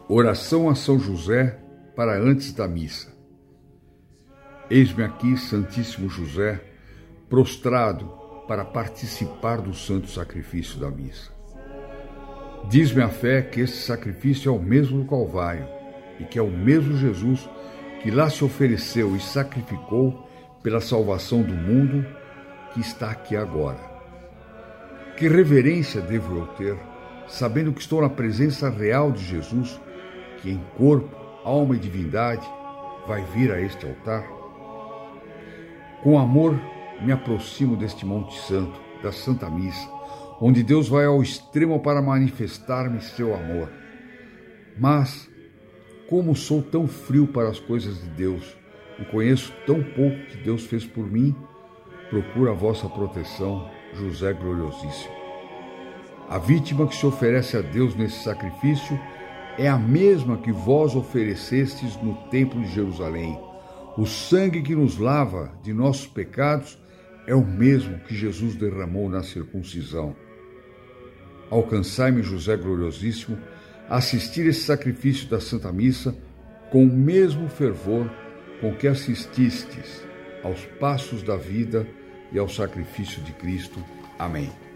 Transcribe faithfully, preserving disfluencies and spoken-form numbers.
Oração a São José para antes da missa. Eis-me aqui, Santíssimo José, prostrado para participar do santo sacrifício da missa. Diz-me a fé que este sacrifício é o mesmo do Calvário e que é o mesmo Jesus que lá se ofereceu e sacrificou pela salvação do mundo que está aqui agora. Que reverência devo eu ter, sabendo que estou na presença real de Jesus, que em corpo, alma e divindade vai vir a este altar? Com amor me aproximo deste Monte Santo, da Santa Missa, onde Deus vai ao extremo para manifestar-me seu amor. Mas, como sou tão frio para as coisas de Deus e conheço tão pouco que Deus fez por mim, procuro a vossa proteção, José Gloriosíssimo. A vítima que se oferece a Deus nesse sacrifício é a mesma que vós oferecestes no Templo de Jerusalém. O sangue que nos lava de nossos pecados é o mesmo que Jesus derramou na circuncisão. Alcançai-me, José Gloriosíssimo, a assistir esse sacrifício da Santa Missa com o mesmo fervor com que assististes aos passos da vida e ao sacrifício de Cristo. Amém.